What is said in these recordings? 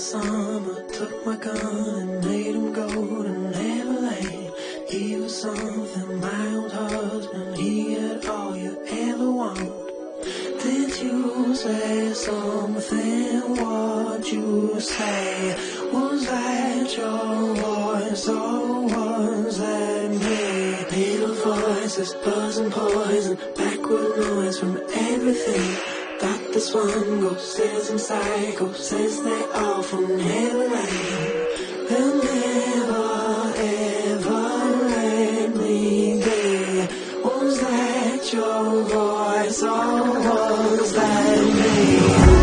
summer, took my gun and made him go to Neverland. He was something, my old husband, he had all you ever want. Did you say something? What'd you say? Was that your voice or was that me? Little voices, buzzing poison, backward noise from everything. Dr. Swango says and Psycho says they all from Neverland. They'll never ever let me be. Was that your voice or was that me?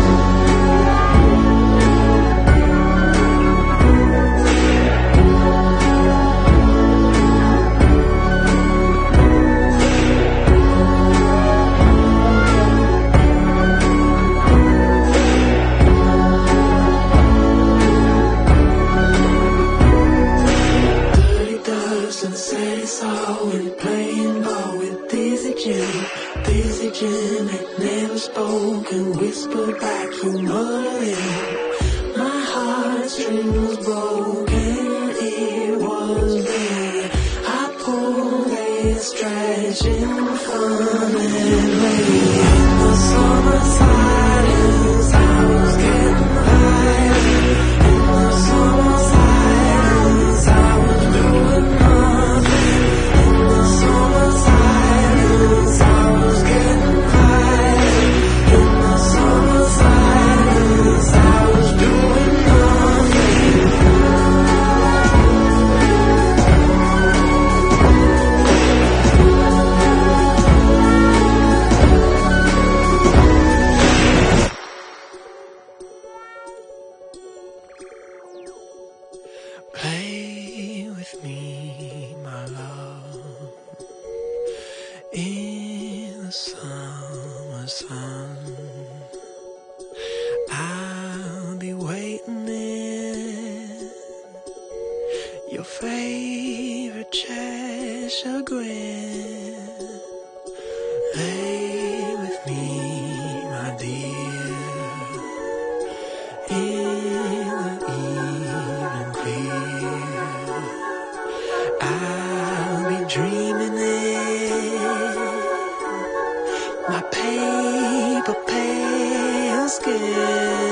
Dizzy Jim had never spoken, whispered back from Berlin. My heartstring was broken, it was me. I pulled a stretch in fun and rain. In the summer silence, I was getting violent. In the summer silence, I was doing nothing. In the summer silence, I was getting violent. In the summer silence, I was doing nothing. Play with me, my love, in the summer sun. I'll be waiting in your favorite Cheshire grin. Lay with me, my dear, in the evening clear. I'll be dreaming in my paper pale skin.